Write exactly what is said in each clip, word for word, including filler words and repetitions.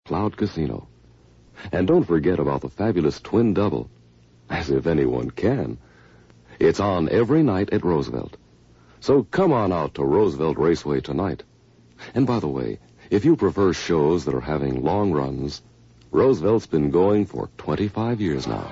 Cloud Casino. And don't forget about the fabulous Twin Double. As if anyone can. It's on every night at Roosevelt. So come on out to Roosevelt Raceway tonight. And by the way, if you prefer shows that are having long runs, Roosevelt's been going for twenty-five years now.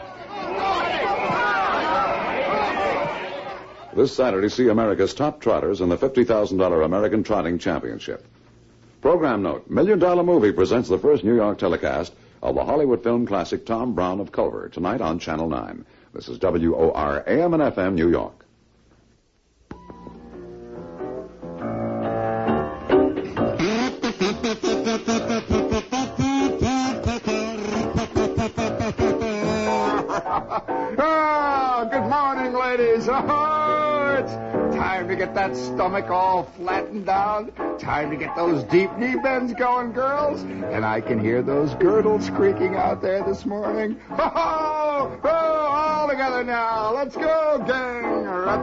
This Saturday, see America's top trotters in the fifty thousand dollars American Trotting Championship. Program note, Million Dollar Movie presents the first New York telecast of the Hollywood film classic Tom Brown of Culver, tonight on Channel nine. This is W O R A M and F M, New York. Oh, good morning, ladies. Oh, it's time to get that stomach all flattened down. Time to get those deep knee bends going, girls. And I can hear those girdles creaking out there this morning. Oh, oh, all together now. Let's go, gang.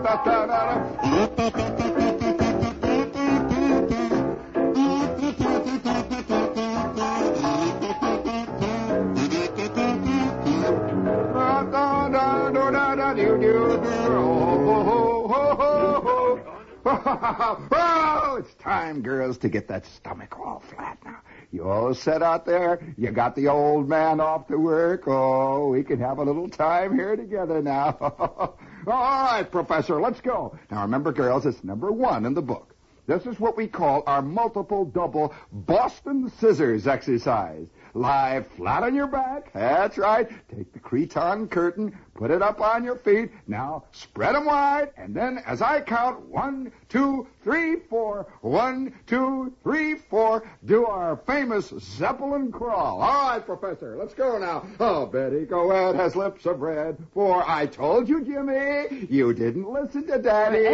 Oh, it's time, girls, to get that stomach all flat now. You all set out there? You got the old man off to work? Oh, we can have a little time here together now. All right, Professor, let's go. Now, remember, girls, it's number one in the book. This is what we call our multiple double Boston Scissors exercise. Lie flat on your back. That's right. Take the cretonne curtain, put it up on your feet. Now, spread them wide, and then as I count, one, two, three, four, one, two, three, four, do our famous Zeppelin crawl. All right, Professor, let's go now. Oh, Betty Coed has lips of red, for I told you, Jimmy, you didn't listen to Daddy.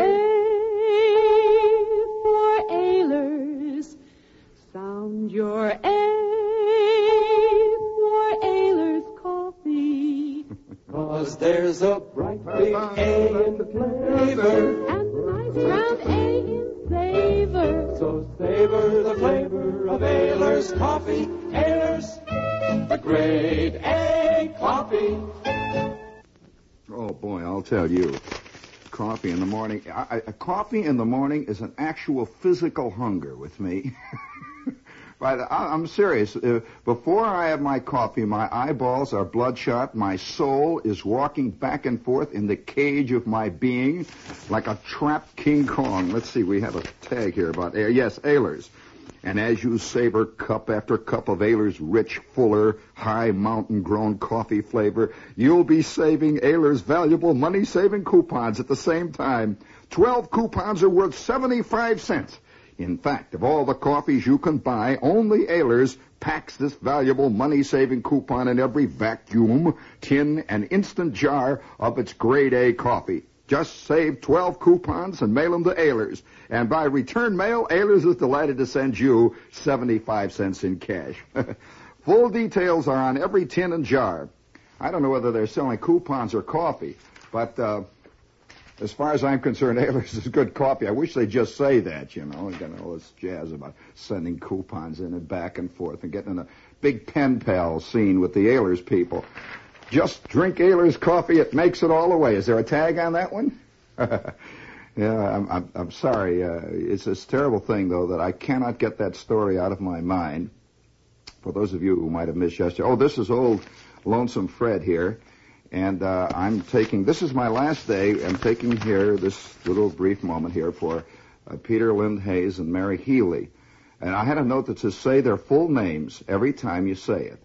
A for Ehlers. Sound your A for Ehlers coffee. 'Cause there's a bright big A in the flavor. And a nice round A in flavor. So savor the flavor of Ehlers coffee. Ehlers, the great A coffee. Oh, boy, I'll tell you. Coffee in the morning. I, I, coffee in the morning is an actual physical hunger with me. But I, I'm serious. Uh, before I have my coffee, my eyeballs are bloodshot. My soul is walking back and forth in the cage of my being like a trapped King Kong. Let's see, we have a tag here about, uh, yes, Ehlers. And as you savor cup after cup of Ehlers' rich, fuller, high mountain-grown coffee flavor, you'll be saving Ehlers' valuable money-saving coupons at the same time. Twelve coupons are worth seventy-five cents. In fact, of all the coffees you can buy, only Ehlers packs this valuable money-saving coupon in every vacuum, tin, and instant jar of its grade A coffee. Just save twelve coupons and mail them to Ehlers. And by return mail, Ehlers is delighted to send you seventy-five cents in cash. Full details are on every tin and jar. I don't know whether they're selling coupons or coffee, but uh, as far as I'm concerned, Ehlers is good coffee. I wish they'd just say that, you know. You got all this jazz about sending coupons in and back and forth and getting in a big pen pal scene with the Ehlers people. Just drink Ehlers coffee, it makes it all the way. Is there a tag on that one? Yeah, I'm, I'm, I'm sorry. Uh, it's this terrible thing, though, that I cannot get that story out of my mind. For those of you who might have missed yesterday. Oh, this is old Lonesome Fred here. And uh, I'm taking, this is my last day. I'm taking here this little brief moment here for uh, Peter Lind Hayes and Mary Healy. And I had a note that says, say their full names every time you say it.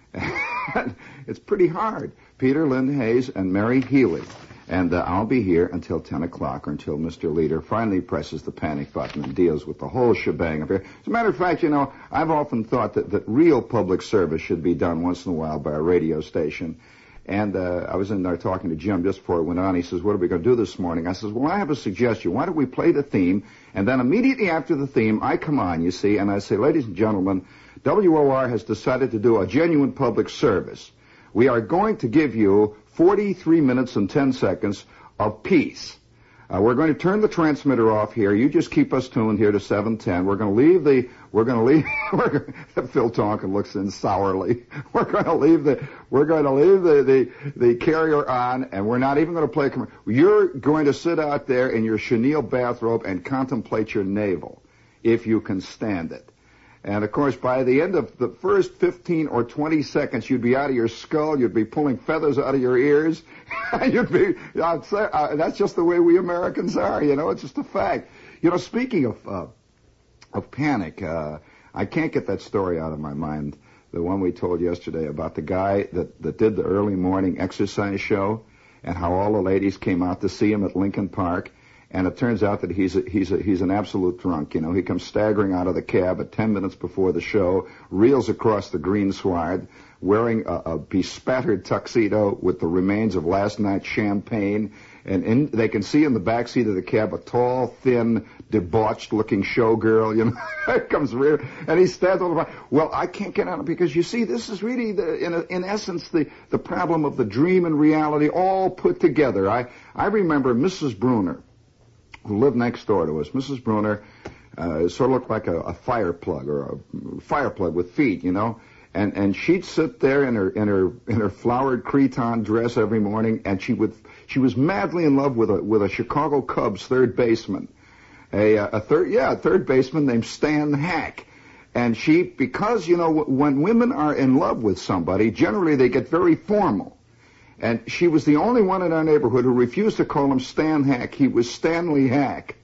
It's pretty hard. Peter Lind Hayes and Mary Healy. And uh, I'll be here until ten o'clock or until Mister Leader finally presses the panic button and deals with the whole shebang up here. As a matter of fact, you know, I've often thought that, that real public service should be done once in a while by a radio station. And uh, I was in there talking to Jim just before it went on. He says, what are we going to do this morning? I says, well, I have a suggestion. Why don't we play the theme? And then immediately after the theme, I come on, you see, and I say, ladies and gentlemen, W O R has decided to do a genuine public service. We are going to give you forty-three minutes and ten seconds of peace. Uh, we're going to turn the transmitter off here. You just keep us tuned here to seven ten. We're going to leave the, we're going to leave, we're going, Phil Tonkin looks in sourly. We're going to leave the, we're going to leave the, the, the carrier on, and we're not even going to play a commercial. You're going to sit out there in your chenille bathrobe and contemplate your navel, if you can stand it. And, of course, by the end of the first fifteen or twenty seconds, you'd be out of your skull. You'd be pulling feathers out of your ears. You'd be, I'd say, uh, that's just the way we Americans are, you know. It's just a fact. You know, speaking of uh, of panic, uh, I can't get that story out of my mind, the one we told yesterday about the guy that, that did the early morning exercise show and how all the ladies came out to see him at Lincoln Park. And it turns out that he's a, he's a, he's an absolute drunk. You know, he comes staggering out of the cab at ten minutes before the show, reels across the green sward, wearing a, a bespattered tuxedo with the remains of last night's champagne. And in, they can see in the back seat of the cab a tall, thin, debauched-looking showgirl. You know, it comes real, and he stands on the front. Well, I can't get on it because you see, this is really, the, in a, in essence, the the problem of the dream and reality all put together. I I remember Missus Bruner, who lived next door to us. Missus Bruner uh, sort of looked like a, a fire plug or a fire plug with feet, you know. And and she'd sit there in her in her in her flowered cretonne dress every morning, and she would she was madly in love with a with a Chicago Cubs third baseman, a a third yeah a third baseman named Stan Hack. And she, because you know when women are in love with somebody, generally they get very formal. And she was the only one in our neighborhood who refused to call him Stan Hack. He was Stanley Hack.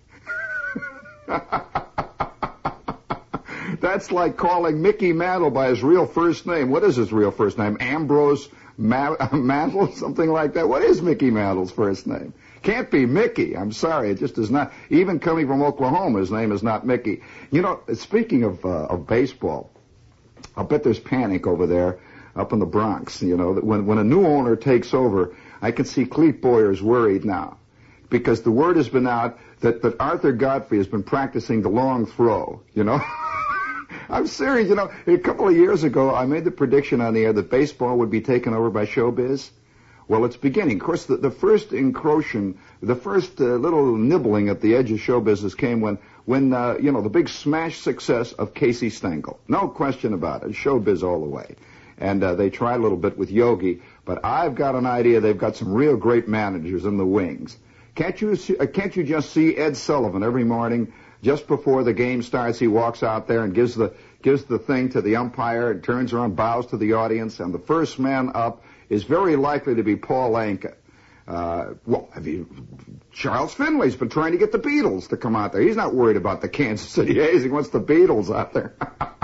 That's like calling Mickey Mantle by his real first name. What is his real first name? Ambrose Ma- Mantle? Something like that. What is Mickey Mantle's first name? Can't be Mickey. I'm sorry. It just is not. Even coming from Oklahoma, his name is not Mickey. You know, speaking of, uh, of baseball, I'll bet there's panic over there up in the Bronx. You know, that when, when a new owner takes over, I can see Clete Boyer's worried now because the word has been out that, that Arthur Godfrey has been practicing the long throw, you know. I'm serious. You know, a couple of years ago, I made the prediction on the air that baseball would be taken over by showbiz. Well, it's beginning. Of course, the, the first encroaching, the first uh, little nibbling at the edge of show business came when, when uh, you know, the big smash success of Casey Stengel. No question about it. Showbiz all the way. And uh, they tried a little bit with Yogi, but I've got an idea they've got some real great managers in the wings. Can't you see, uh, can't you just see Ed Sullivan every morning? Just before the game starts, he walks out there and gives the gives the thing to the umpire and turns around, bows to the audience, and the first man up is very likely to be Paul Anka. Uh, well, have you, Charles Finley's been trying to get the Beatles to come out there. He's not worried about the Kansas City A's. He wants the Beatles out there.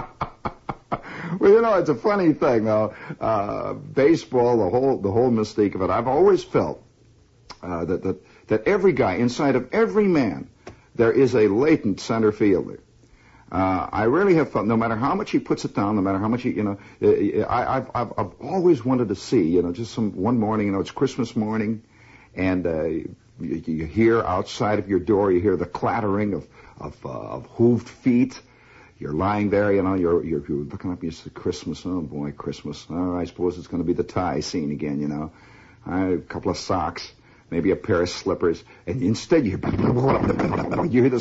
Well, you know, it's a funny thing, though. Uh, baseball, the whole the whole mystique of it. I've always felt uh, that that that every guy, inside of every man, there is a latent center fielder. Uh, I really have felt, no matter how much he puts it down, no matter how much he, you know, I, I've, I've, I've always wanted to see, you know, just some one morning, you know, it's Christmas morning, and uh, you, you hear outside of your door, you hear the clattering of of, uh, of hooved feet. You're lying there, you know, you're you're, you're looking up, you say, Christmas, oh boy, Christmas. Oh, I suppose it's going to be the tie scene again, you know, uh, a couple of socks. Maybe a pair of slippers, and instead you hear, you hear this,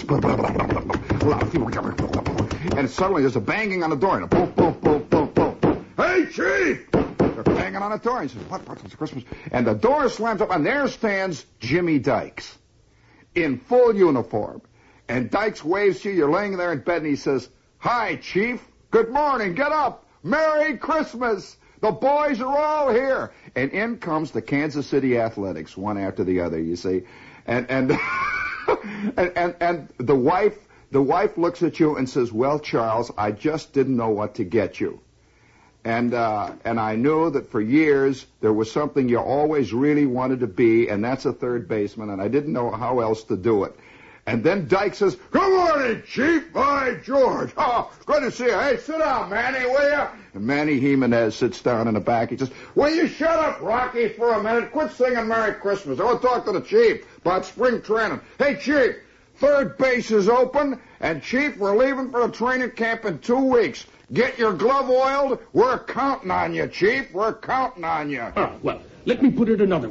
and suddenly there's a banging on the door, and a boom, boom, boom, boom, boom. Hey, Chief! They're banging on the door. He says, what, what, it's Christmas? And the door slams up, and there stands Jimmy Dykes in full uniform. And Dykes waves to you, you're laying there in bed, and he says, hi, Chief, good morning, get up, Merry Christmas! The boys are all here. And in comes the Kansas City Athletics, one after the other, you see. And and and, and and the wife the wife looks at you and says, well, Charles, I just didn't know what to get you. And uh, and I knew that for years there was something you always really wanted to be, and that's a third baseman, and I didn't know how else to do it. And then Dyke says, good morning, Chief. By George. Oh, good to see you. Hey, sit down, Manny, will you? And Manny Jimenez sits down in the back. He says, will you shut up, Rocky, for a minute? Quit singing Merry Christmas. I want to talk to the Chief about spring training. Hey, Chief, third base is open, and, Chief, we're leaving for the training camp in two weeks. Get your glove oiled. We're counting on you, Chief. We're counting on you. Oh, well, let me put it another way.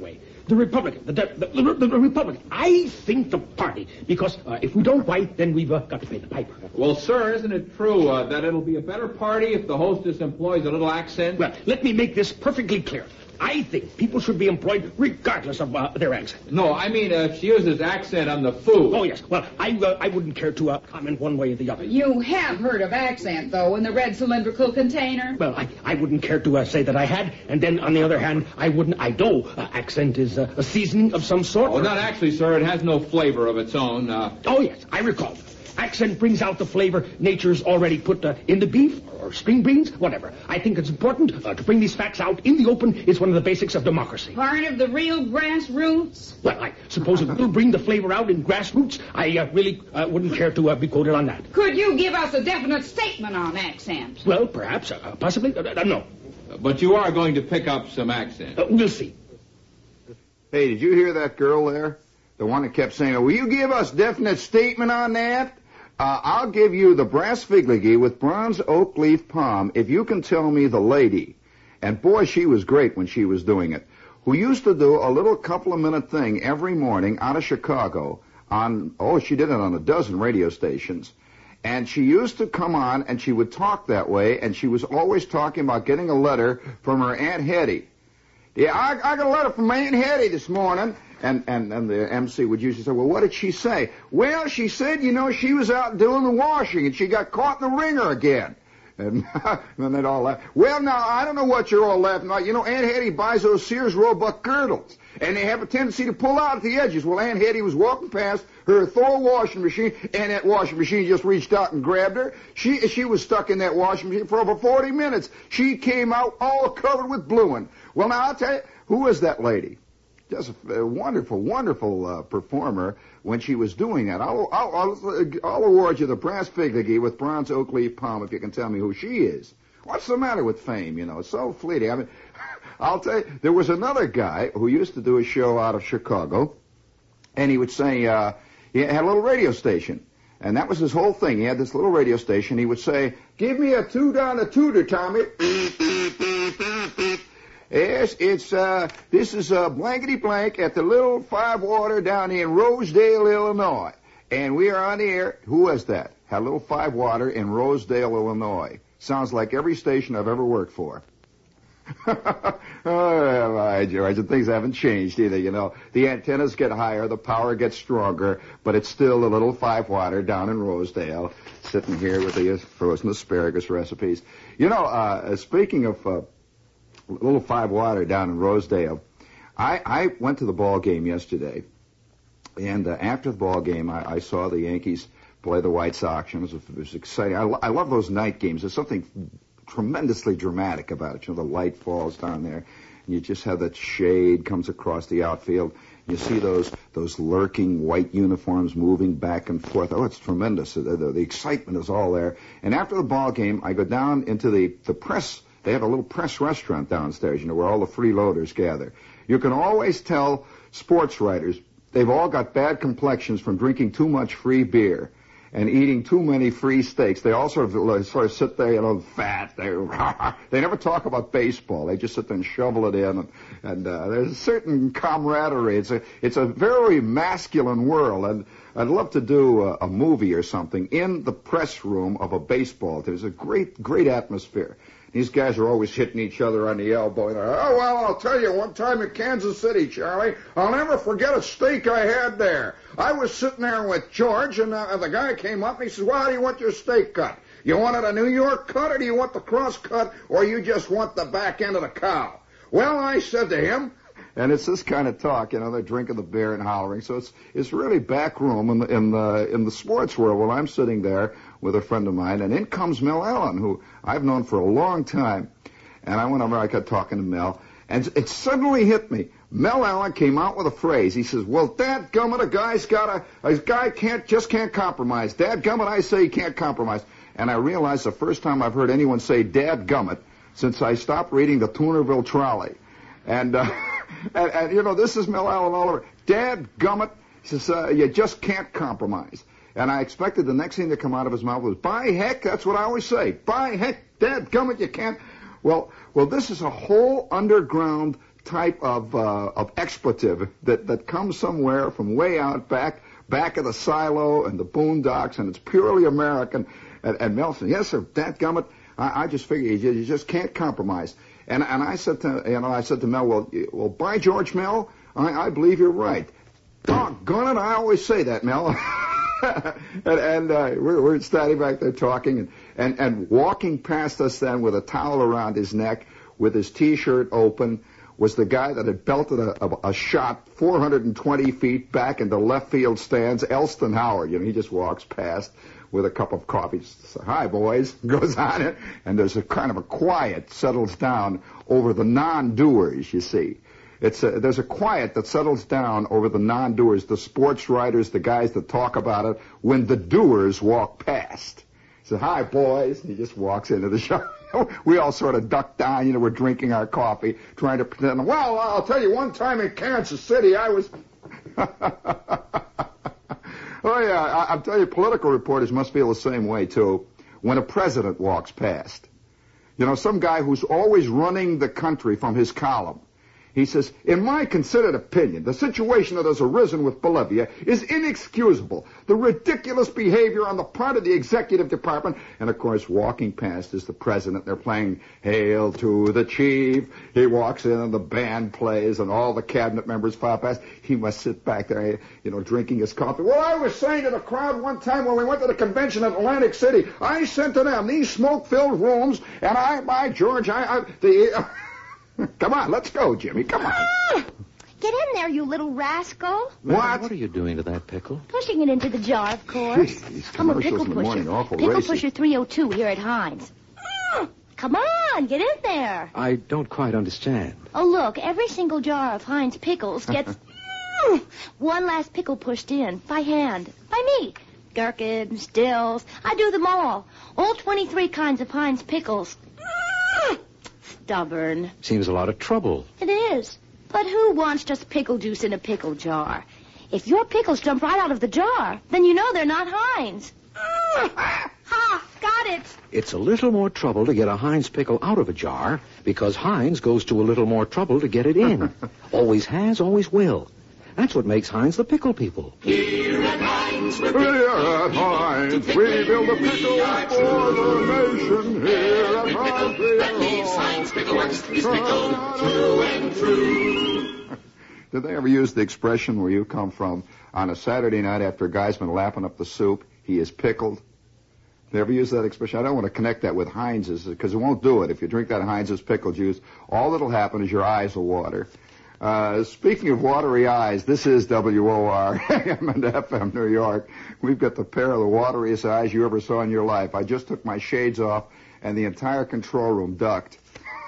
the Republican, the, the, the, the, the Republican. I think the party, because uh, if we don't, why, then we've uh, got to pay the piper. Well, sir, isn't it true uh, that it'll be a better party if the hostess employs a little accent? Well, let me make this perfectly clear. I think people should be employed regardless of uh, their accent. No, I mean uh, if she uses accent on the food. Oh, yes. Well, I uh, I wouldn't care to uh, comment one way or the other. You have heard of accent, though, in the red cylindrical container? Well, I, I wouldn't care to uh, say that I had, and then, on the other hand, I wouldn't, I know uh, accent is uh, a seasoning of some sort. Oh, not actually, sir. It has no flavor of its own. Uh... Oh, yes, I recall. Accent brings out the flavor nature's already put uh, in the beef or string beans, whatever. I think it's important uh, to bring these facts out in the open. It's one of the basics of democracy. Part of the real grassroots? Well, I suppose it will bring the flavor out in grassroots. I uh, really uh, wouldn't care to uh, be quoted on that. Could you give us a definite statement on accent? Well, perhaps, uh, possibly. Uh, uh, no. But you are going to pick up some accent. Uh, we'll see. Hey, did you hear that girl there? The one that kept saying, will you give us definite statement on that? Uh, I'll give you the brass figligee with bronze oak leaf palm if you can tell me the lady. And boy, she was great when she was doing it. Who used to do a little couple of minute thing every morning out of Chicago on, oh, she did it on a dozen radio stations. And she used to come on and she would talk that way, and she was always talking about getting a letter from her Aunt Hetty. Yeah, I, I got a letter from my Aunt Hetty this morning. And, and, and the M C would usually say, well, what did she say? Well, she said, you know, she was out doing the washing and she got caught in the ringer again. And then they'd all laugh. Well, now, I don't know what you're all laughing about. You know, Aunt Hetty buys those Sears Roebuck girdles, and they have a tendency to pull out at the edges. Well, Aunt Hetty was walking past her Thor washing machine, and that washing machine just reached out and grabbed her. She she was stuck in that washing machine for over forty minutes. She came out all covered with bluing. Well, now, I'll tell you, who is that lady? Just a, a wonderful, wonderful uh, performer when she was doing that. I'll, I'll, I'll, I'll award you the brass figligee with bronze oak leaf palm if you can tell me who she is. What's the matter with fame? You know, it's so fleeting. I mean, I'll tell you, there was another guy who used to do a show out of Chicago, and he would say, uh, he had a little radio station, and that was his whole thing. He had this little radio station. He would say, give me a two down the tooter, Tommy. Yes, it's, uh, this is, uh, blankety blank at the Little Five Water down in Rosedale, Illinois. And we are on the air. Who was that? Had Little Five Water in Rosedale, Illinois. Sounds like every station I've ever worked for. Oh, my George, and things haven't changed either, you know. The antennas get higher, the power gets stronger, but it's still the Little Five Water down in Rosedale, sitting here with the frozen asparagus recipes. You know, uh, speaking of, uh, Little Five Water down in Rosedale, I, I went to the ball game yesterday, and uh, after the ball game, I, I saw the Yankees play the White Sox, and it was, it was exciting. I, I love those night games. There's something tremendously dramatic about it. You know, the light falls down there, and you just have that shade comes across the outfield. You see those those lurking white uniforms moving back and forth. Oh, it's tremendous. The, the, the excitement is all there. And after the ball game, I go down into the, the press. They have a little press restaurant downstairs, you know, where all the freeloaders gather. You can always tell sports writers, they've all got bad complexions from drinking too much free beer and eating too many free steaks. They all sort of, sort of sit there, you know, fat. They, they never talk about baseball. They just sit there and shovel it in. And, and uh, there's a certain camaraderie. It's a, it's a very masculine world. And I'd love to do a, a movie or something in the press room of a baseball. There's a great, great atmosphere. These guys are always hitting each other on the elbow. And, oh, well, I'll tell you, one time in Kansas City, Charlie, I'll never forget a steak I had there. I was sitting there with George, and uh, the guy came up, and he says, well, how do you want your steak cut? You want it a New York cut, or do you want the cross cut, or you just want the back end of the cow? Well, I said to him, and it's this kind of talk, you know, they're drinking the beer and hollering. So it's it's really back room in the in the in the sports world. Well, I'm sitting there with a friend of mine, and in comes Mel Allen, who I've known for a long time. And I went over, I got talking to Mel, and it suddenly hit me. Mel Allen came out with a phrase. He says, "Well, dadgummit, a guy's got a a guy can't just can't compromise. Dadgummit, I say he can't compromise." And I realized the first time I've heard anyone say dadgummit since I stopped reading the Toonerville Trolley. And, uh, and, and, you know, this is Mel Allen all over. Dadgummit, he says, uh, you just can't compromise. And I expected the next thing to come out of his mouth was, by heck, that's what I always say. By heck, dadgummit, you can't. Well, well, this is a whole underground type of uh, of expletive that, that comes somewhere from way out back, back of the silo and the boondocks, and it's purely American. And, and Mel said, yes, sir, dadgummit, I, I just figure you, you just can't compromise. And and I said to you know I said to Mel, well, well, by George, Mel, I, I believe you're right. Doggone it, I always say that, Mel. and and uh, we're, we're standing back there talking, and, and, and walking past us then with a towel around his neck, with his T-shirt open, was the guy that had belted a, a, a shot four hundred twenty feet back into left field stands, Elston Howard. You know, he just walks past with a cup of coffee. Says, hi, boys. Goes on it, and there's a kind of a quiet settles down over the non-doers, you see. It's a, there's a quiet that settles down over the non-doers, the sports writers, the guys that talk about it, when the doers walk past. He says, hi, boys. And he just walks into the shop. We all sort of duck down, you know, we're drinking our coffee, trying to pretend, well, I'll tell you, one time in Kansas City, I was... Oh, yeah, I, I'll tell you, political reporters must feel the same way, too, when a president walks past. You know, some guy who's always running the country from his column. He says, in my considered opinion, the situation that has arisen with Bolivia is inexcusable. The ridiculous behavior on the part of the executive department. And, of course, walking past is the president. They're playing Hail to the Chief. He walks in and the band plays and all the cabinet members file past. He must sit back there, you know, drinking his coffee. Well, I was saying to the crowd one time when we went to the convention in Atlantic City, I sent to them these smoke-filled rooms, and I, by George, I... I the... Uh, Come on, let's go, Jimmy. Come on. Ah, get in there, you little rascal. What? What are you doing to that pickle? Pushing it into the jar, of course. Jeez, I'm a commercials pickle in the pusher. morning, awful Pickle racy. pusher three oh two here at Heinz. Ah, come on, get in there. I don't quite understand. Oh, look, every single jar of Heinz pickles gets mm, one last pickle pushed in by hand, by me. Gherkins, dills, I do them all. All twenty-three kinds of Heinz pickles. Mm, stubborn. Seems a lot of trouble. It is. But who wants just pickle juice in a pickle jar? If your pickles jump right out of the jar, then you know they're not Heinz. Mm, ha, got it. It's a little more trouble to get a Heinz pickle out of a jar because Heinz goes to a little more trouble to get it in. Always has, always will. That's what makes Heinz the pickle people. Here at Heinz, we're Here at Heinz, we build a pickle for the nation. Here at Heinz, we That means Heinz Pickle Works is pickled through and through. Did they ever use the expression where you come from, on a Saturday night after a guy's been lapping up the soup, he is pickled? They ever use that expression? I don't want to connect that with Heinz's, because it won't do it. If you drink that Heinz's pickle juice, all that'll happen is your eyes will water. Uh, speaking of watery eyes, this is W O R, A M and F M New York. We've got the pair of the wateriest eyes you ever saw in your life. I just took my shades off, and the entire control room ducked.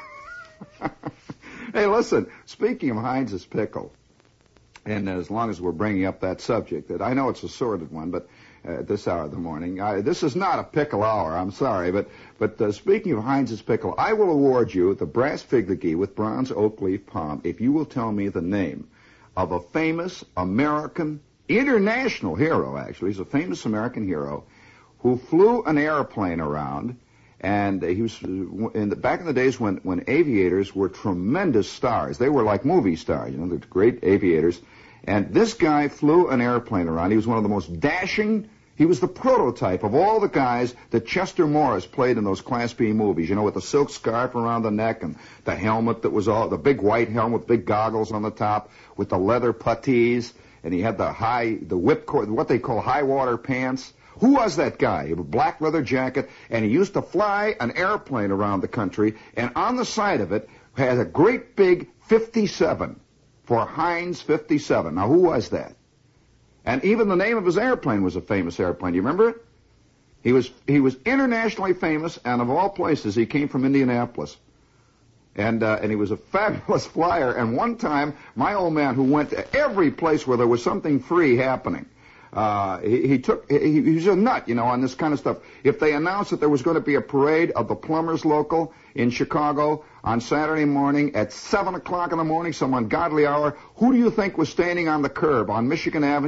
Hey, listen, speaking of Heinz's pickle, and as long as we're bringing up that subject, that I know it's a sordid one, but uh, at this hour of the morning, I, this is not a pickle hour, I'm sorry, but but uh, speaking of Heinz's pickle, I will award you the brass figurine with bronze oak leaf palm if you will tell me the name of a famous American, international hero, actually. He's a famous American hero who flew an airplane around. And he was in the, back in the days when, when aviators were tremendous stars. They were like movie stars, you know, the great aviators. And this guy flew an airplane around. He was one of the most dashing. He was the prototype of all the guys that Chester Morris played in those Class B movies, you know, with the silk scarf around the neck and the helmet that was all, the big white helmet with big goggles on the top with the leather puttees. And he had the high, the whipcord, what they call high water pants. Who was that guy? He had a black leather jacket, and he used to fly an airplane around the country, and on the side of it had a great big fifty-seven for Heinz fifty-seven. Now, who was that? And even the name of his airplane was a famous airplane. Do you remember it? He was he was internationally famous, and of all places, he came from Indianapolis. And uh, and he was a fabulous flyer. And one time, my old man, who went to every place where there was something free happening, Uh, he, he took, he, he was a nut, you know, on this kind of stuff. If they announced that there was going to be a parade of the Plumbers Local in Chicago on Saturday morning at seven o'clock in the morning, some ungodly hour, who do you think was standing on the curb on Michigan Avenue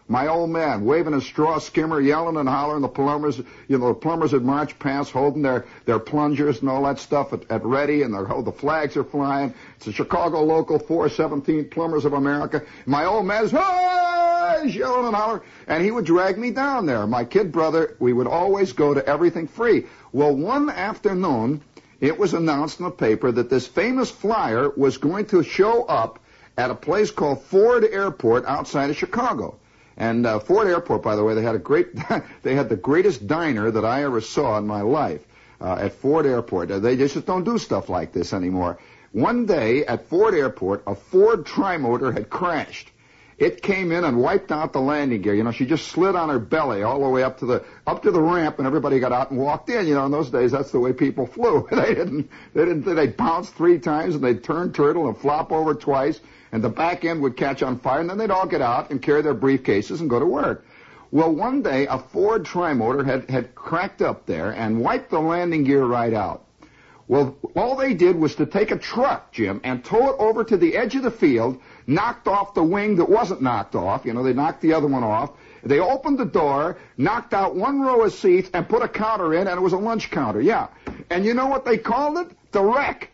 My old man waving his straw skimmer, yelling and hollering. The plumbers, you know, the plumbers would march past holding their, their plungers and all that stuff at, at ready, and oh, the flags are flying. It's the Chicago Local four seventeen Plumbers of America. My old man's, hey, he's yelling and hollering, and he would drag me down there. My kid brother, we would always go to everything free. Well, one afternoon, it was announced in the paper that this famous flyer was going to show up at a place called Ford Airport outside of Chicago. And uh, Ford Airport, by the way, they had a great, they had the greatest diner that I ever saw in my life uh, at Ford Airport. Uh, they just don't do stuff like this anymore. One day at Ford Airport, a Ford Trimotor had crashed. It came in and wiped out the landing gear. You know, she just slid on her belly all the way up to the up to the ramp, and everybody got out and walked in. You know, in those days, that's the way people flew. They didn't, they didn't, they'd bounce three times and they'd turn turtle and flop over twice. And the back end would catch on fire, and then they'd all get out and carry their briefcases and go to work. Well, one day, a Ford Trimotor had, had cracked up there and wiped the landing gear right out. Well, all they did was to take a truck, Jim, and tow it over to the edge of the field, knocked off the wing that wasn't knocked off. You know, they knocked the other one off. They opened the door, knocked out one row of seats, and put a counter in, and it was a lunch counter, yeah. And you know what they called it? The Wreck.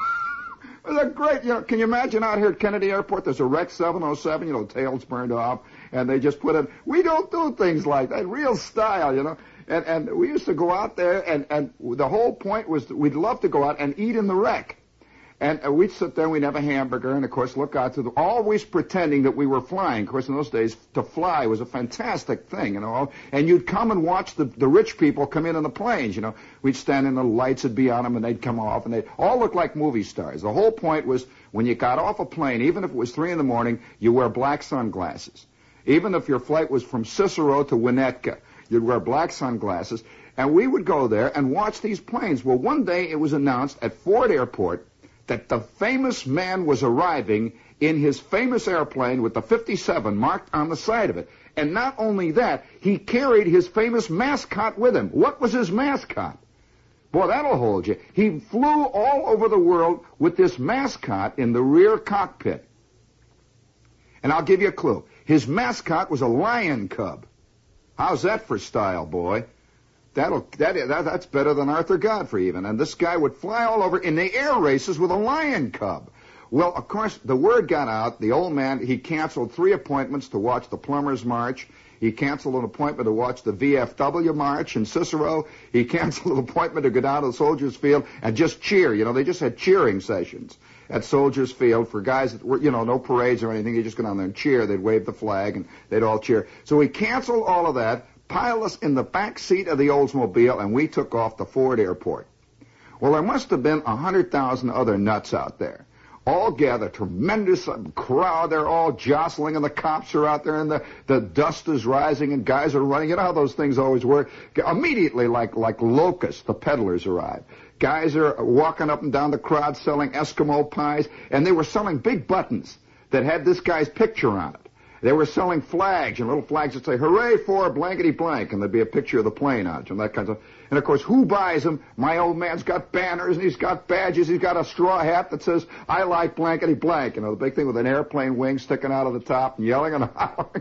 They're great. You know, can you imagine out here at Kennedy Airport, there's a Wreck seven oh seven, you know, tails burned off, and they just put in, we don't do things like that, real style, you know. And and we used to go out there, and, and the whole point was that we'd love to go out and eat in the Wreck. And uh, we'd sit there, and we'd have a hamburger, and, of course, look out to the, always pretending that we were flying. Of course, in those days, to fly was a fantastic thing, you know. And you'd come and watch the, the rich people come in on the planes, you know. We'd stand in, the lights would be on them, and they'd come off, and they'd all look like movie stars. The whole point was when you got off a plane, even if it was three in the morning, you wear black sunglasses. Even if your flight was from Cicero to Winnetka, you'd wear black sunglasses. And we would go there and watch these planes. Well, one day it was announced at Ford Airport that the famous man was arriving in his famous airplane with the fifty-seven marked on the side of it. And not only that, he carried his famous mascot with him. What was his mascot? Boy, that'll hold you. He flew all over the world with this mascot in the rear cockpit. And I'll give you a clue. His mascot was a lion cub. How's that for style, boy? That'll, that, that, that's better than Arthur Godfrey even. And this guy would fly all over in the air races with a lion cub. Well, of course, the word got out. The old man, he canceled three appointments to watch the Plumbers March. He canceled an appointment to watch the V F W March in Cicero. He canceled an appointment to go down to the Soldiers Field and just cheer. You know, they just had cheering sessions at Soldiers Field for guys that were, you know, no parades or anything. They just go down there and cheer. They'd wave the flag and they'd all cheer. So he canceled all of that, piled us in the back seat of the Oldsmobile, and we took off to Ford Airport. Well, there must have been a hundred thousand other nuts out there. All gathered, tremendous crowd. They're all jostling, and the cops are out there, and the, the dust is rising, and guys are running. You know how those things always work? Immediately, like like locusts, the peddlers arrive. Guys are walking up and down the crowd selling Eskimo pies, and they were selling big buttons that had this guy's picture on it. They were selling flags, and little flags that say, hooray for blankety blank, and there'd be a picture of the plane on it, and that kind of stuff. And, of course, who buys them? My old man's got banners, and he's got badges. He's got a straw hat that says, I like blankety blank. You know, the big thing with an airplane wing sticking out of the top and yelling and hollering.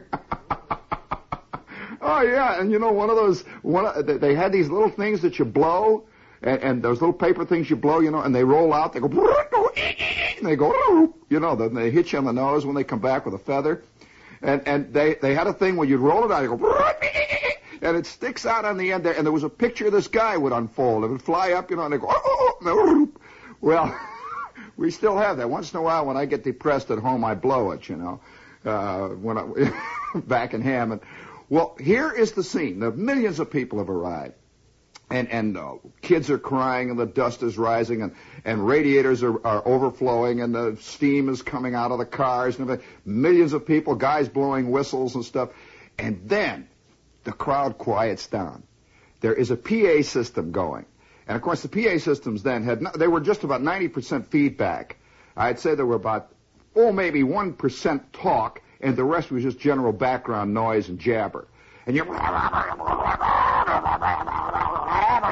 Oh, yeah, and, you know, one of those, one of, they had these little things that you blow, and, and those little paper things you blow, you know, and they roll out. They go, and they go, you know, then they hit you on the nose when they come back with a feather. And and they, they had a thing where you'd roll it out, you go, and it sticks out on the end there, and there was a picture of this guy would unfold. It would fly up, you know, and they go, oh, well, we still have that. Once in a while, when I get depressed at home, I blow it, you know, uh, when I, back in Hammond. Well, here is the scene. The millions of people have arrived. And, and uh, kids are crying, and the dust is rising, and, and radiators are, are overflowing, and the steam is coming out of the cars, and millions of people, guys blowing whistles and stuff. And then the crowd quiets down. There is a P A system going. And, of course, the P A systems then had, no, they were just about ninety percent feedback. I'd say there were about, oh, maybe one percent talk, and the rest was just general background noise and jabber. And you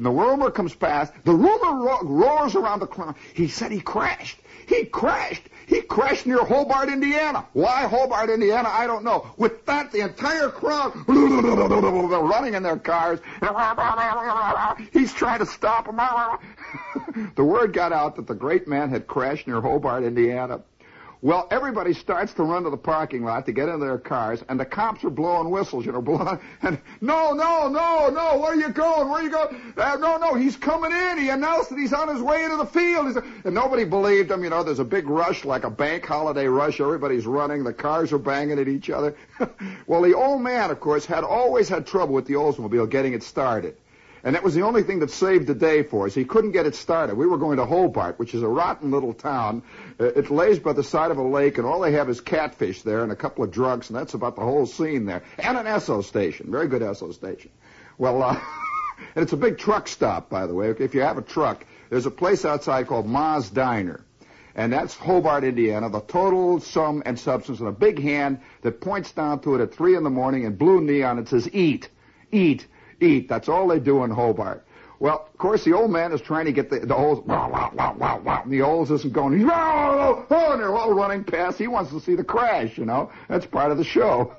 And the rumor comes past. The rumor ro- roars around the crowd. He said he crashed. He crashed. He crashed near Hobart, Indiana. Why Hobart, Indiana? I don't know. With that, the entire crowd, they're running in their cars. He's trying to stop them. The word got out that the great man had crashed near Hobart, Indiana. Well, everybody starts to run to the parking lot to get into their cars, and the cops are blowing whistles, you know, blowing, and no, no, no, no, where are you going? Where are you going? Uh, no, no, he's coming in. He announced that he's on his way into the field. He's, and nobody believed him, you know, there's a big rush, like a bank holiday rush. Everybody's running. The cars are banging at each other. Well, the old man, of course, had always had trouble with the Oldsmobile getting it started. And that was the only thing that saved the day for us. He couldn't get it started. We were going to Hobart, which is a rotten little town. Uh, it lays by the side of a lake, and all they have is catfish there and a couple of drunks, and that's about the whole scene there. And an Esso station. Very good Esso station. Well, uh, and it's a big truck stop, by the way. If you have a truck, there's a place outside called Ma's Diner. And that's Hobart, Indiana, the total sum and substance, and a big hand that points down to it at three in the morning in blue neon. It says, eat, eat. Eat. That's all they do in Hobart. Well, of course, the old man is trying to get the, the Olds, wow, wow, wow, wow, wow, and the Olds isn't going, he's, oh, oh, and they're all running past. He wants to see the crash, you know. That's part of the show.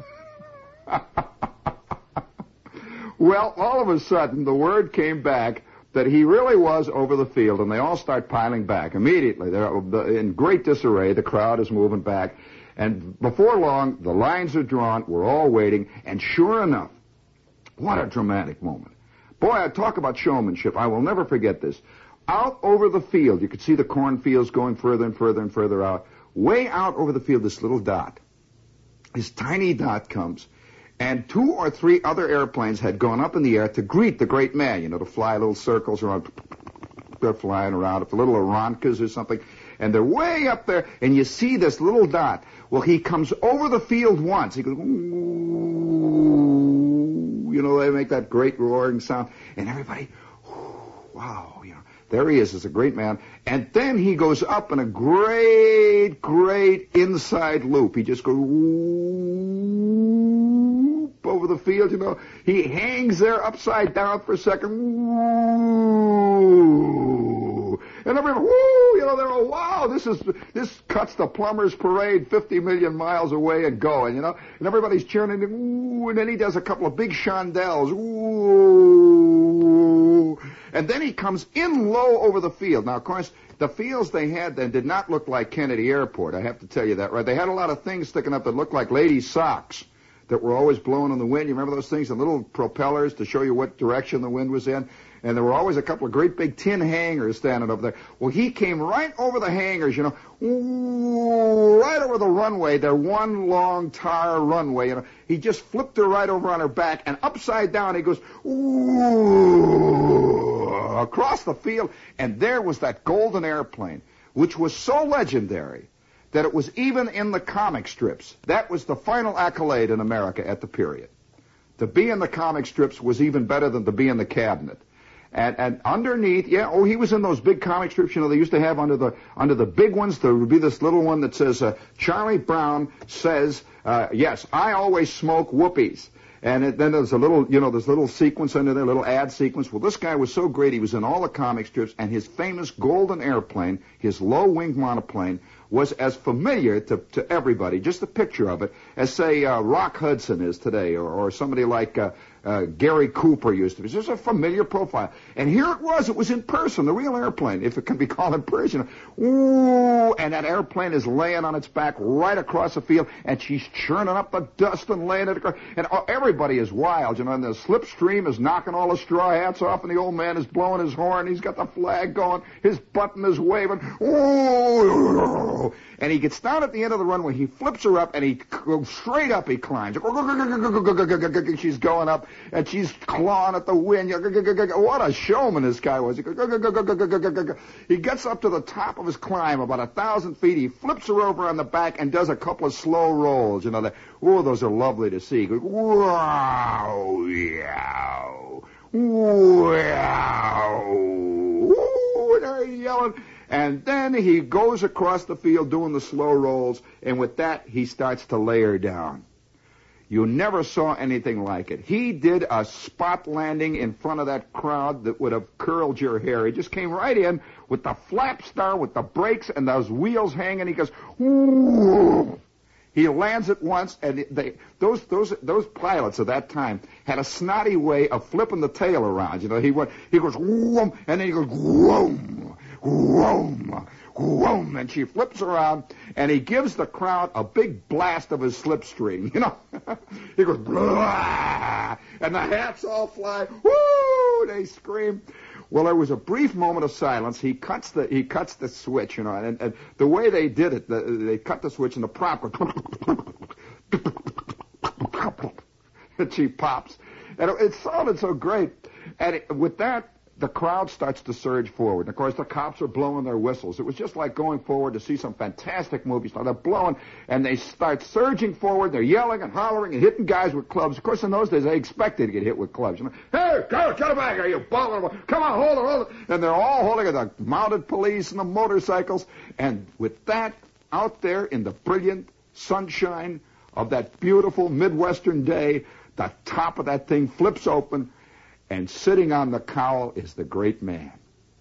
Well, all of a sudden, the word came back that he really was over the field, and they all start piling back immediately. They're in great disarray. The crowd is moving back. And before long, the lines are drawn. We're all waiting. And sure enough, what a dramatic moment. Boy, I talk about showmanship. I will never forget this. Out over the field, you could see the cornfields going further and further and further out. Way out over the field, this little dot. This tiny dot comes. And two or three other airplanes had gone up in the air to greet the great man, you know, to fly little circles around. They're flying around, the little Aronkas or something. And they're way up there, and you see this little dot. Well, he comes over the field once. He goes, ooh, you know, they make that great roaring sound. And everybody, ooh, wow, you know, there he is, as a great man. And then he goes up in a great, great inside loop. He just goes, ooh, over the field, you know. He hangs there upside down for a second. Ooh. And everybody, woo, you know, they're all, wow, this is, this cuts the plumber's parade fifty million miles away and going, you know. And everybody's cheering, and, ooh, and then he does a couple of big chandelles, ooh. And then he comes in low over the field. Now, of course, the fields they had then did not look like Kennedy Airport. I have to tell you that, right? They had a lot of things sticking up that looked like ladies' socks that were always blowing in the wind. You remember those things? The little propellers to show you what direction the wind was in. And there were always a couple of great big tin hangers standing over there. Well, he came right over the hangers, you know, ooh, right over the runway, their one long tar runway. You know, he just flipped her right over on her back, and upside down he goes, ooh, across the field. And there was that golden airplane, which was so legendary that it was even in the comic strips. That was the final accolade in America at the period. To be in the comic strips was even better than to be in the cabinet. And, and underneath, yeah, oh, he was in those big comic strips, you know, they used to have under the under the big ones. There would be this little one that says, uh, Charlie Brown says, uh, yes, I always smoke whoopies. And it, then there's a little, you know, there's a little sequence under there, a little ad sequence. Well, this guy was so great, he was in all the comic strips, and his famous golden airplane, his low-wing monoplane, was as familiar to, to everybody, just a picture of it, as, say, uh, Rock Hudson is today, or, or somebody like uh, uh, Gary Cooper used to be. It's just a familiar profile. And here it was. It was in person, the real airplane, if it can be called in person. Ooh, and that airplane is laying on its back right across the field, and she's churning up the dust and laying it across. And uh, everybody is wild, you know, and the slipstream is knocking all the straw hats off, and the old man is blowing his horn. He's got the flag going. His button is waving. Ooh. And he gets down at the end of the runway. He flips her up, and he goes straight up. He climbs. She's going up, and she's clawing at the wind. What a showman this guy was. He gets up to the top of his climb, about a thousand feet. He flips her over on the back and does a couple of slow rolls. You know, that. Oh, those are lovely to see. Wow, yow, wow. Ooh, and they're yelling. And then he goes across the field doing the slow rolls, and with that, he starts to lay her down. You never saw anything like it. He did a spot landing in front of that crowd that would have curled your hair. He just came right in with the flap star, with the brakes and those wheels hanging. He goes, whoo! He lands it once, and they, those those those pilots of that time had a snotty way of flipping the tail around. You know, he went, he goes, whoom, and then he goes, whoom, whoom, whoom, and she flips around, and he gives the crowd a big blast of his slipstream. You know, he goes, blah, and the hats all fly, whoo! They scream. Well, there was a brief moment of silence. He cuts the he cuts the switch, you know, and, and the way they did it, the, they cut the switch and the prop and she pops, and it, it sounded so great. And it, with that, the crowd starts to surge forward. And of course, the cops are blowing their whistles. It was just like going forward to see some fantastic movie star. They're blowing, and they start surging forward. They're yelling and hollering and hitting guys with clubs. Of course, in those days, they expected to get hit with clubs. You know, hey, go, get it back here, you ball! Come on, hold it, hold it. And they're all holding it, the mounted police and the motorcycles. And with that, out there in the brilliant sunshine of that beautiful Midwestern day, the top of that thing flips open, and sitting on the cowl is the great man.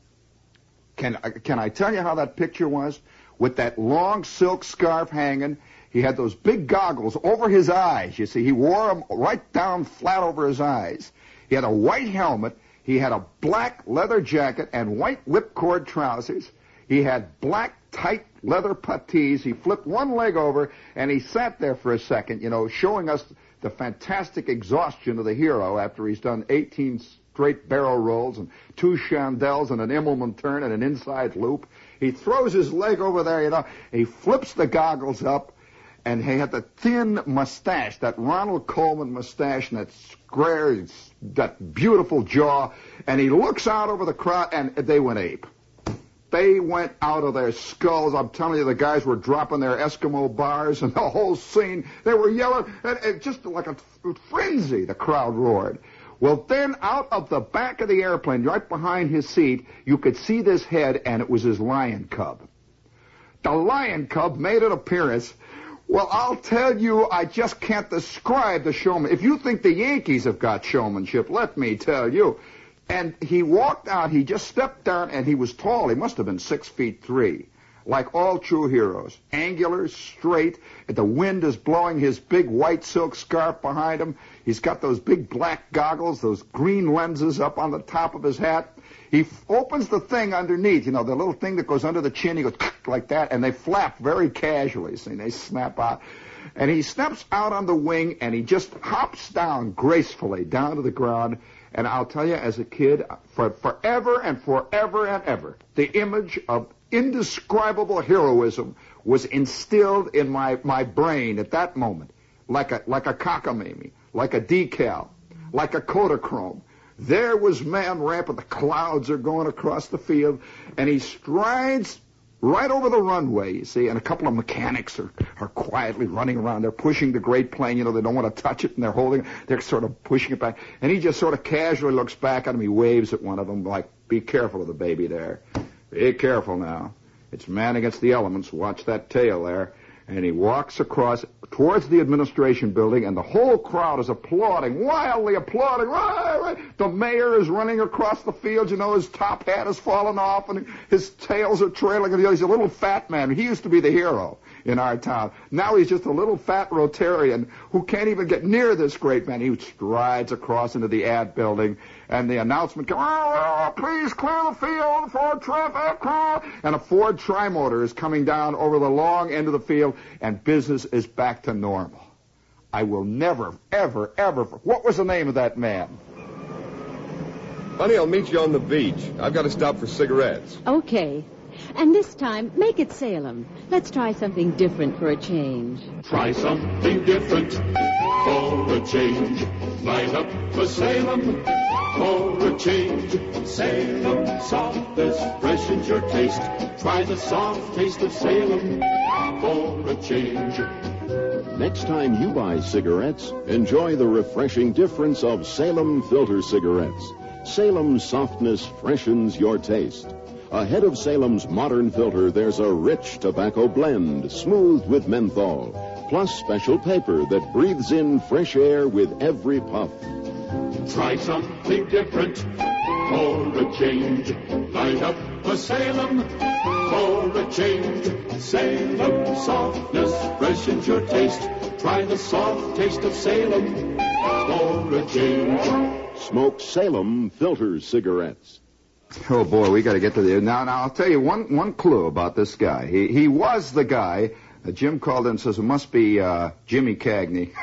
Can, can I tell you how that picture was? With that long silk scarf hanging, he had those big goggles over his eyes. You see, he wore them right down flat over his eyes. He had a white helmet. He had a black leather jacket and white whipcord trousers. He had black, tight leather puttees. He flipped one leg over, and he sat there for a second, you know, showing us the fantastic exhaustion of the hero after he's done eighteen straight barrel rolls and two chandelles and an Immelman turn and an inside loop. He throws his leg over there, you know, he flips the goggles up, and he had the thin mustache, that Ronald Coleman mustache, and that square, that beautiful jaw, and he looks out over the crowd, and they went ape. They went out of their skulls. I'm telling you, the guys were dropping their Eskimo bars and the whole scene. They were yelling, and, and just like a frenzy, the crowd roared. Well, then out of the back of the airplane, right behind his seat, you could see this head, and it was his lion cub. The lion cub made an appearance. Well, I'll tell you, I just can't describe the showman. If you think the Yankees have got showmanship, let me tell you. And he walked out, he just stepped down, and he was tall. He must have been six feet three, like all true heroes. Angular, straight, and the wind is blowing his big white silk scarf behind him. He's got those big black goggles, those green lenses up on the top of his hat. He f- opens the thing underneath, you know, the little thing that goes under the chin. He goes like that, and they flap very casually, see, they snap out. And he steps out on the wing, and he just hops down gracefully down to the ground. And I'll tell you, as a kid, for forever and forever and ever, the image of indescribable heroism was instilled in my, my brain at that moment, like a like a cockamamie, like a decal, like a Kodachrome. There was man rampant. The clouds are going across the field, and he strides right over the runway, you see, and a couple of mechanics are, are quietly running around. They're pushing the great plane. You know, they don't want to touch it, and they're holding it. They're sort of pushing it back. And he just sort of casually looks back at him. He waves at one of them like, be careful of the baby there. Be careful now. It's man against the elements. Watch that tail there. And he walks across towards the administration building, and the whole crowd is applauding, wildly applauding. Right, right. The mayor is running across the field. You know, his top hat has fallen off, and his tails are trailing. And he's a little fat man. He used to be the hero in our town. Now he's just a little fat Rotarian who can't even get near this great man. He strides across into the ad building, and the announcement comes, oh, oh, please clear the field for traffic. And a Ford Trimotor is coming down over the long end of the field, and business is back to normal. I will never, ever, ever... What was the name of that man? Honey, I'll meet you on the beach. I've got to stop for cigarettes. Okay. And this time, make it Salem. Let's try something different for a change. Try something different for a change. Light up for Salem for a change. Salem soft as freshens your taste. Try the soft taste of Salem for a change. Next time you buy cigarettes, enjoy the refreshing difference of Salem filter cigarettes. Salem's softness freshens your taste. Ahead of Salem's modern filter, there's a rich tobacco blend, smoothed with menthol. plus special paper that breathes in fresh air with every puff. Try something different for a change. Light up a Salem for a change. Salem softness freshens your taste. Try the soft taste of Salem for a change. Smoke Salem filter cigarettes. Oh boy, we got to get to the now. Now I'll tell you one one clue about this guy. He he was the guy. Uh, Jim called in and says it must be uh, Jimmy Cagney.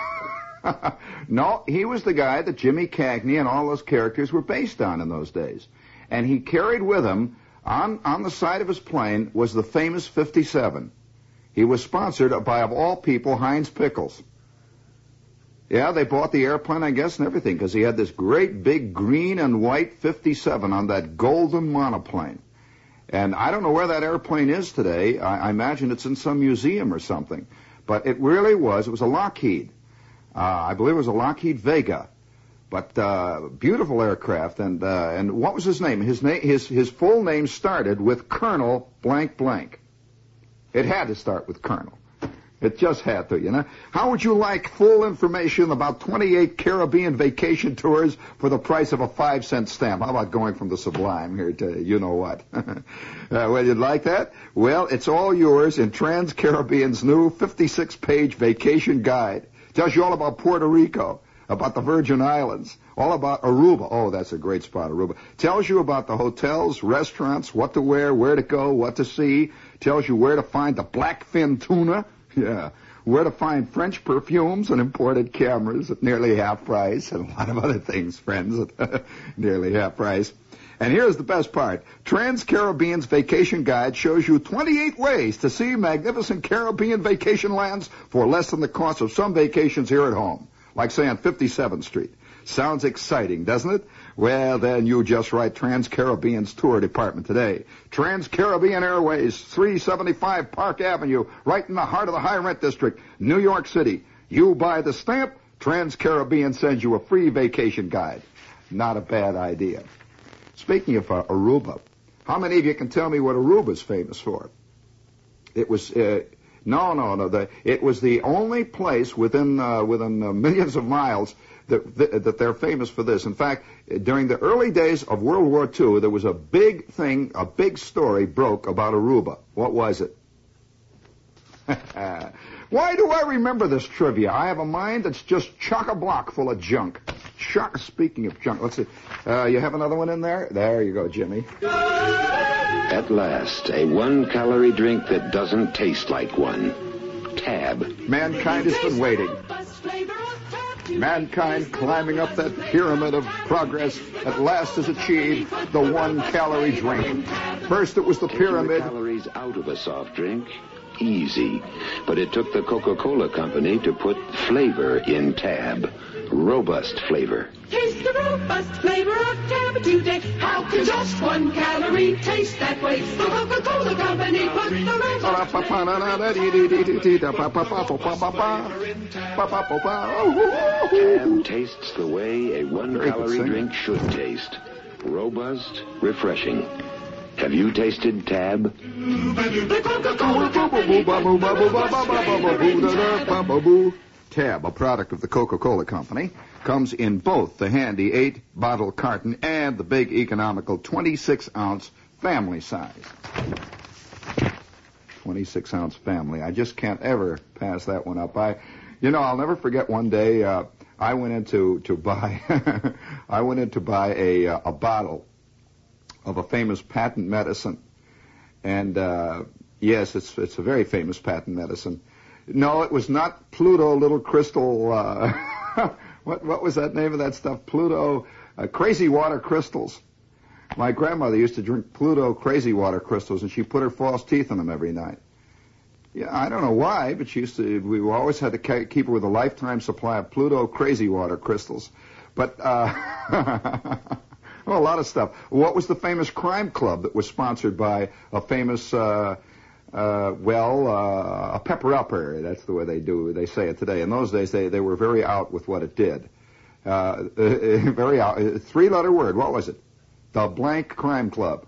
No, he was the guy that Jimmy Cagney and all those characters were based on in those days. And he carried with him on on the side of his plane was the famous fifty-seven. He was sponsored by, of all people, Heinz Pickles. Yeah, they bought the airplane, I guess, and everything, because he had this great big green and white fifty-seven on that golden monoplane. And I don't know where that airplane is today. I, I imagine it's in some museum or something. But it really was. It was a Lockheed. Uh, I believe it was a Lockheed Vega. But uh, beautiful aircraft. And uh, and what was his name? His name, his his full name started with Colonel blank blank. It had to start with Colonel. It just had to, you know. How would you like full information about twenty-eight Caribbean vacation tours for the price of a five cent stamp? How about going from the Sublime here to you know what? uh, well, you'd like that? Well, it's all yours in Trans-Caribbean's new fifty-six page vacation guide. Tells you all about Puerto Rico, about the Virgin Islands, all about Aruba. Oh, that's a great spot, Aruba. Tells you about the hotels, restaurants, what to wear, where to go, what to see. Tells you where to find the blackfin tuna. Yeah, where to find French perfumes and imported cameras at nearly half price, and a lot of other things, friends, at nearly half price. And here's the best part. Trans-Caribbean's Vacation Guide shows you twenty-eight ways to see magnificent Caribbean vacation lands for less than the cost of some vacations here at home, like, say, on fifty-seventh Street. Sounds exciting, doesn't it? Well, then you just write Trans-Caribbean's tour department today. Trans-Caribbean Airways, three seventy-five Park Avenue, right in the heart of the high-rent district, New York City. You buy the stamp, Trans-Caribbean sends you a free vacation guide. Not a bad idea. Speaking of uh, Aruba, how many of you can tell me what Aruba's famous for? It was... Uh, no, no, no. The, it was the only place within uh, within uh, millions of miles that, that that they're famous for this. In fact, during the early days of World War Two, there was a big thing, a big story broke about Aruba. What was it? Why do I remember this trivia? I have a mind that's just chock-a-block full of junk. Chock. Speaking of junk, let's see. Uh, you have another one in there? There you go, Jimmy. At last, a one-calorie drink that doesn't taste like one. Tab. Mankind has been waiting. Mankind climbing up that pyramid of progress at last has achieved the one-calorie drink. First it was the pyramid. Calories out of a soft drink. Easy. But it took the Coca-Cola Company to put flavor in Tab. Robust flavor. Taste the robust flavor of Tab today. How can just one calorie taste that way? The Coca-Cola Company put the robust Tab tastes the way a one-calorie drink should taste. Robust, refreshing. Have you tasted Tab? Tab, a product of the Coca-Cola Company, comes in both the handy eight-bottle carton and the big economical twenty-six ounce family size. twenty-six ounce family. I just can't ever pass that one up. I, you know, I'll never forget one day uh, I went in to, to buy, I went in to buy a, a bottle of a famous patent medicine. And, uh, yes, it's it's a very famous patent medicine. No, it was not Pluto Little Crystal, uh, what what was that name of that stuff? Pluto, uh, Crazy Water Crystals. My grandmother used to drink Pluto Crazy Water Crystals, and she put her false teeth in them every night. Yeah, I don't know why, but she used to, we always had to keep her with a lifetime supply of Pluto Crazy Water Crystals. But, uh... Oh, a lot of stuff. What was the famous crime club that was sponsored by a famous, uh, uh, well, uh, a pepper-upper? That's the way they do, they say it today. In those days, they, they were very out with what it did. Uh, very out. Three-letter word. What was it? The blank crime club.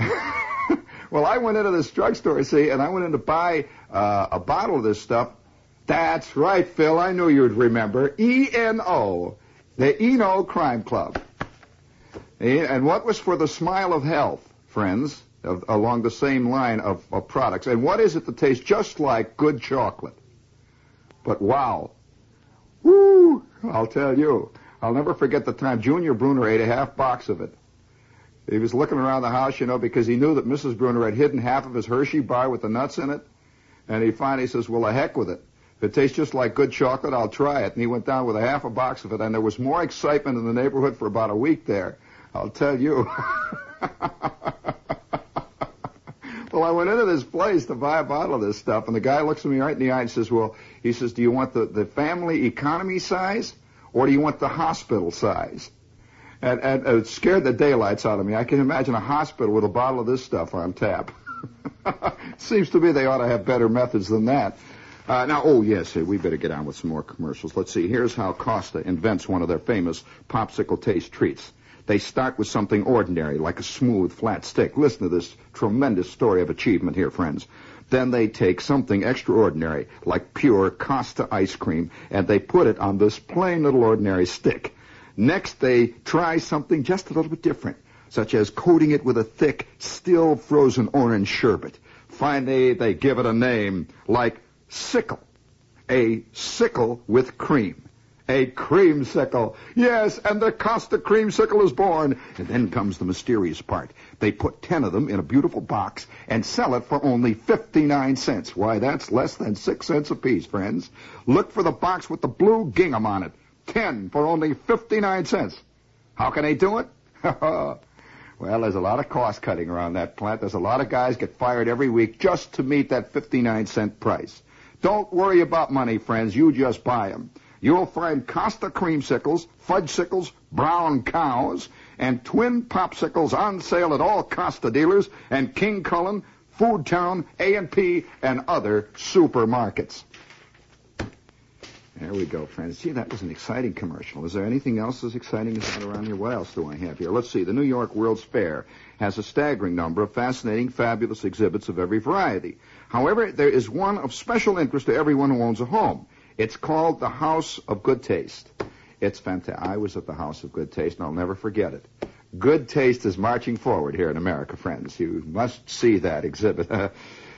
Well, I went into this drugstore, see, and I went in to buy uh, a bottle of this stuff, That's right, Phil. I knew you'd remember. E N O, the Eno Crime Club. And what was for the smile of health, friends, of, along the same line of, of products? And what is it that tastes just like good chocolate? But wow. Woo! I'll tell you. I'll never forget the time Junior Bruner ate a half box of it. He was looking around the house, you know, because he knew that Missus Bruner had hidden half of his Hershey bar with the nuts in it. And he finally says, well, the heck with it. If it tastes just like good chocolate, I'll try it. And he went down with a half a box of it, and there was more excitement in the neighborhood for about a week there. I'll tell you. Well, I went into this place to buy a bottle of this stuff, and the guy looks at me right in the eye and says, well, he says, do you want the, the family economy size, or do you want the hospital size? And, and it scared the daylights out of me. I can imagine a hospital with a bottle of this stuff on tap. Seems to me they ought to have better methods than that. Uh, now, oh, yes, we better get on with some more commercials. Let's see. Here's how Costa invents one of their famous popsicle taste treats. They start with something ordinary, like a smooth, flat stick. Listen to this tremendous story of achievement here, friends. Then they take something extraordinary, like pure Costa ice cream, and they put it on this plain little ordinary stick. Next, they try something just a little bit different, such as coating it with a thick, still frozen orange sherbet. Finally, they give it a name, like Sickle. A sickle with cream. A creamsicle. Yes, and the Costa creamsicle is born. And then comes the mysterious part. They put ten of them in a beautiful box and sell it for only fifty-nine cents. Why, that's less than six cents apiece, friends. Look for the box with the blue gingham on it. Ten for only fifty-nine cents. How can they do it? Well, there's a lot of cost cutting around that plant. There's a lot of guys get fired every week just to meet that fifty-nine cent price. Don't worry about money, friends. You just buy them. You'll find Costa creamsicles, fudgesicles, brown cows, and twin popsicles on sale at all Costa dealers and King Cullen, Food Town, A and P, and other supermarkets. There we go, friends. Gee, that was an exciting commercial. Is there anything else as exciting as that around here? What else do I have here? Let's see. The New York World's Fair has a staggering number of fascinating, fabulous exhibits of every variety. However, there is one of special interest to everyone who owns a home. It's called the House of Good Taste. It's fantastic. I was at the House of Good Taste, and I'll never forget it. Good taste is marching forward here in America, friends. You must see that exhibit. uh,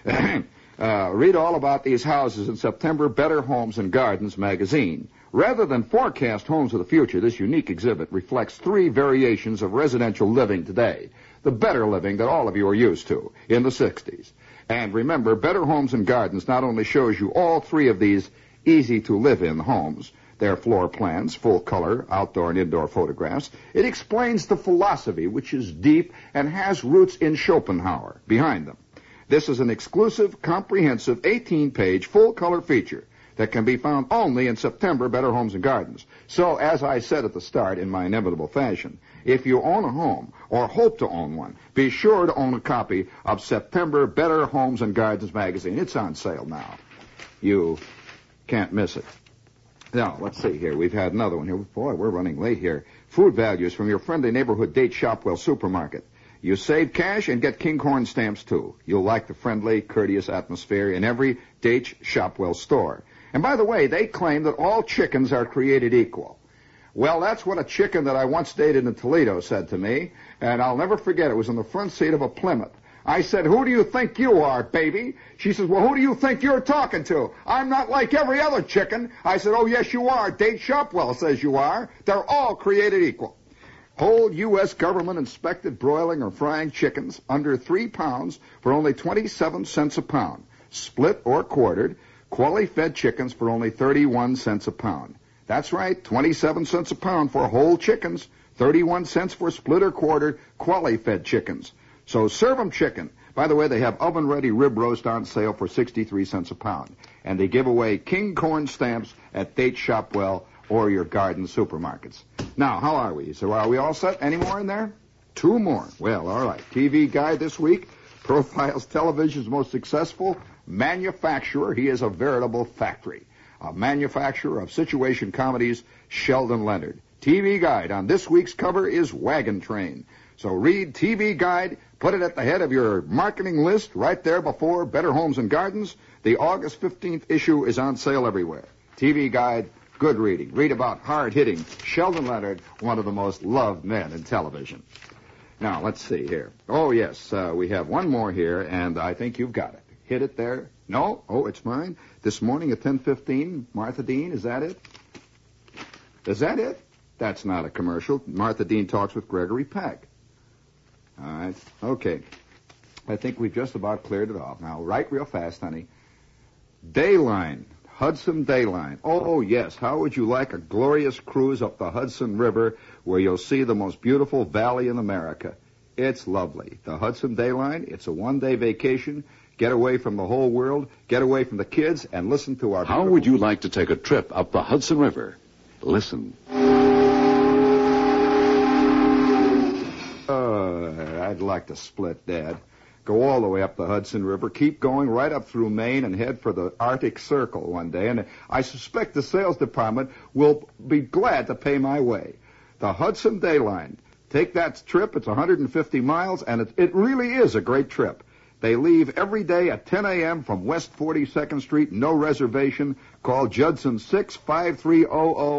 read all about these houses in September Better Homes and Gardens magazine. Rather than forecast homes of the future, this unique exhibit reflects three variations of residential living today. The better living that all of you are used to in the sixties. And remember, Better Homes and Gardens not only shows you all three of these easy-to-live-in homes, their floor plans, full-color, outdoor and indoor photographs. It explains the philosophy, which is deep and has roots in Schopenhauer behind them. This is an exclusive, comprehensive, eighteen-page, full-color feature that can be found only in September Better Homes and Gardens. So, as I said at the start in my inevitable fashion, if you own a home or hope to own one, be sure to own a copy of September Better Homes and Gardens magazine. It's on sale now. You can't miss it. Now, let's see here. We've had another one here. Boy, we're running late here. Food values from your friendly neighborhood Date Shopwell supermarket. You save cash and get Kinghorn stamps, too. You'll like the friendly, courteous atmosphere in every Date Shopwell store. And by the way, they claim that all chickens are created equal. Well, that's what a chicken that I once dated in Toledo said to me, and I'll never forget. It was in the front seat of a Plymouth. I said, who do you think you are, baby? She says, well, who do you think you're talking to? I'm not like every other chicken. I said, oh, yes, you are. Date Shopwell says you are. They're all created equal. Whole U S government-inspected broiling or frying chickens under three pounds for only twenty-seven cents a pound. Split or quartered, quality-fed chickens for only thirty-one cents a pound. That's right, twenty-seven cents a pound for whole chickens, thirty-one cents for split or quartered, quality-fed chickens. So serve 'em chicken. By the way, they have oven-ready rib roast on sale for sixty-three cents a pound. And they give away Kinghorn stamps at Date Shopwell or your garden supermarkets. Now, how are we? So are we all set? Any more in there? Two more. Well, all right. T V guide this week. Profiles Television's most successful manufacturer. He is a veritable factory. A manufacturer of situation comedies, Sheldon Leonard. T V guide on this week's cover is Wagon Train. So read T V Guide, Put it at the head of your marketing list right there before Better Homes and Gardens. The August fifteenth issue is on sale everywhere. T V guide, good reading. Read about hard-hitting Sheldon Leonard, one of the most loved men in television. Now, let's see here. Oh, yes, uh, we have one more here, and I think you've got it. Hit it there. No? Oh, it's mine. This morning at ten fifteen, Martha Dean, is that it? Is that it? That's not a commercial. Martha Dean talks with Gregory Peck. All right. Okay. I think we've just about cleared it off. Now, write real fast, honey. Dayline. Hudson Dayline. Oh, yes. How would you like a glorious cruise up the Hudson River where you'll see the most beautiful valley in America? It's lovely. The Hudson Dayline, it's a one-day vacation. Get away from the whole world, get away from the kids, and listen to our... How would you like to take a trip up the Hudson River? Listen. Uh, I'd like to split, Dad. Go all the way up the Hudson River, keep going right up through Maine, and head for the Arctic Circle one day. And I suspect the sales department will be glad to pay my way. The Hudson Dayline. Take that trip. It's one hundred fifty miles, and it, it really is a great trip. They leave every day at ten a.m. from West forty-second Street, no reservation. Call Judson six five three zero zero.